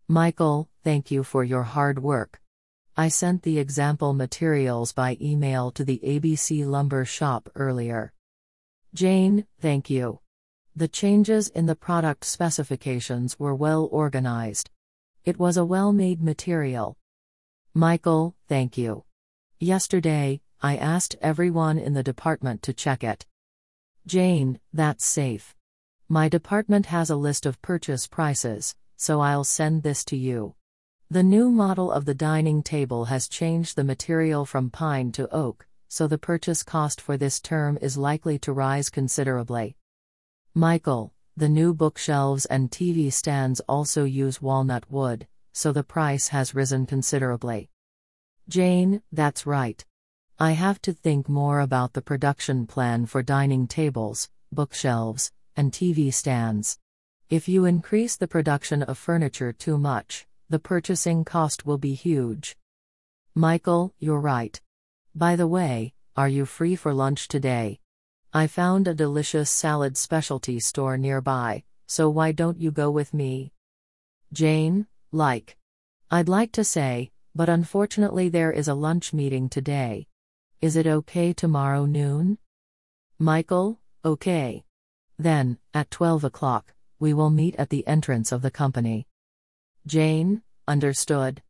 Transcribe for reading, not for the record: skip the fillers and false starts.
Michael, thank you for your hard work. I sent the example materials by email to the ABC Lumber shop earlier. Jane, thank you. The changes in the product specifications were well organized. It was a well-made material. Michael, thank you. Yesterday, I asked everyone in the department to check it. Jane, that's safe. My department has a list of purchase prices, so I'll send this to you. The new model of the dining table has changed the material from pine to oak, so the purchase cost for this term is likely to rise considerably. Michael, the new bookshelves and TV stands also use walnut wood, so the price has risen considerably. Jane, that's right. I have to think more about the production plan for dining tables, bookshelves, and TV stands. If you increase the production of furniture too much, the purchasing cost will be huge. Michael, you're right. By the way, are you free for lunch today? I found a delicious salad specialty store nearby, so why don't you go with me? Jane, I'd like to say, but unfortunately there is a lunch meeting today. Is it okay tomorrow noon? Michael, okay. Then, at 12 o'clock, we will meet at the entrance of the company. Jane, understood.